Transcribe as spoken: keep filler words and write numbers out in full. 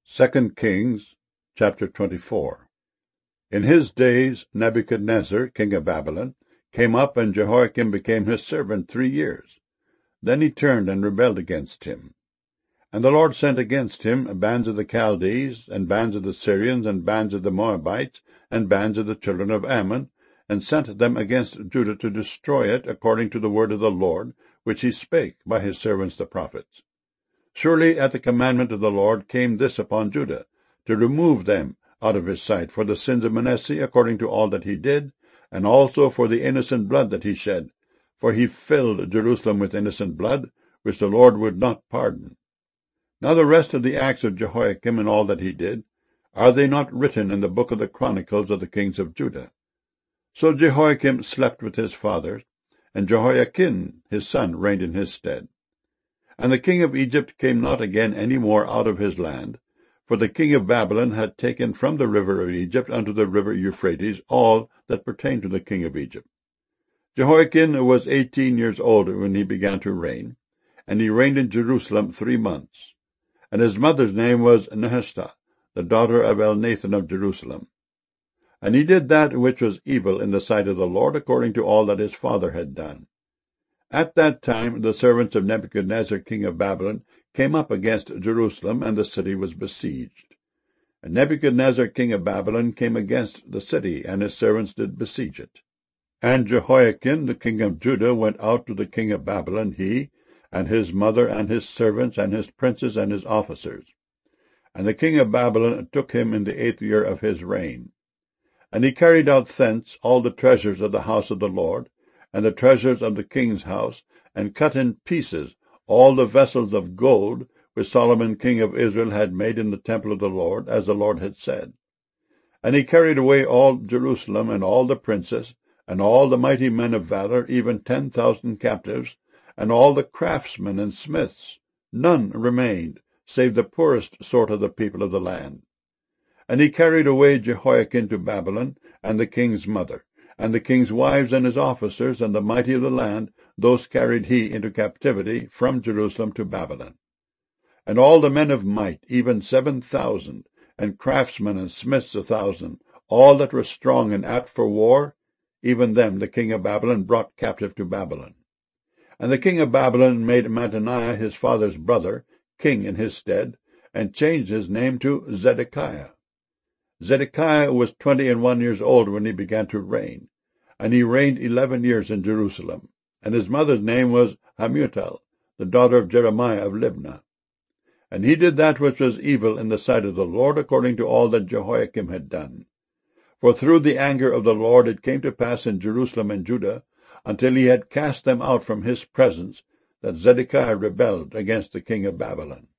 Second Kings, chapter twenty-four. In his days Nebuchadnezzar, king of Babylon, came up, and Jehoiakim became his servant three years. Then he turned and rebelled against him. And the Lord sent against him bands of the Chaldees, and bands of the Syrians, and bands of the Moabites, and bands of the children of Ammon, and sent them against Judah to destroy it, according to the word of the Lord, which he spake by his servants the prophets. Surely at the commandment of the Lord came this upon Judah, to remove them out of his sight for the sins of Manasseh, according to all that he did, and also for the innocent blood that he shed. For he filled Jerusalem with innocent blood, which the Lord would not pardon. Now the rest of the acts of Jehoiakim and all that he did, are they not written in the book of the Chronicles of the kings of Judah? So Jehoiakim slept with his fathers, and Jehoiakim his son reigned in his stead. And the king of Egypt came not again any more out of his land, for the king of Babylon had taken from the river of Egypt unto the river Euphrates all that pertained to the king of Egypt. Jehoiakim was eighteen years old when he began to reign, and he reigned in Jerusalem three months. And his mother's name was Nehushta, the daughter of Elnathan of Jerusalem. And he did that which was evil in the sight of the Lord, according to all that his father had done. At that time the servants of Nebuchadnezzar king of Babylon came up against Jerusalem, and the city was besieged. And Nebuchadnezzar king of Babylon came against the city, and his servants did besiege it. And Jehoiakim the king of Judah went out to the king of Babylon, he, and his mother, and his servants, and his princes, and his officers. And the king of Babylon took him in the eighth year of his reign. And he carried out thence all the treasures of the house of the Lord, and the treasures of the king's house, and cut in pieces all the vessels of gold which Solomon king of Israel had made in the temple of the Lord, as the Lord had said. And he carried away all Jerusalem, and all the princes, and all the mighty men of valor, even ten thousand captives, and all the craftsmen and smiths. None remained, save the poorest sort of the people of the land. And he carried away Jehoiakim to Babylon, and the king's mother, and the king's wives and his officers, and the mighty of the land, those carried he into captivity from Jerusalem to Babylon. And all the men of might, even seven thousand, and craftsmen and smiths a thousand, all that were strong and apt for war, even them the king of Babylon brought captive to Babylon. And the king of Babylon made Mattaniah his father's brother king in his stead, and changed his name to Zedekiah. Zedekiah was twenty and one years old when he began to reign, and he reigned eleven years in Jerusalem. And his mother's name was Hamutal, the daughter of Jeremiah of Libnah. And he did that which was evil in the sight of the Lord, according to all that Jehoiakim had done. For through the anger of the Lord it came to pass in Jerusalem and Judah, until he had cast them out from his presence, that Zedekiah rebelled against the king of Babylon.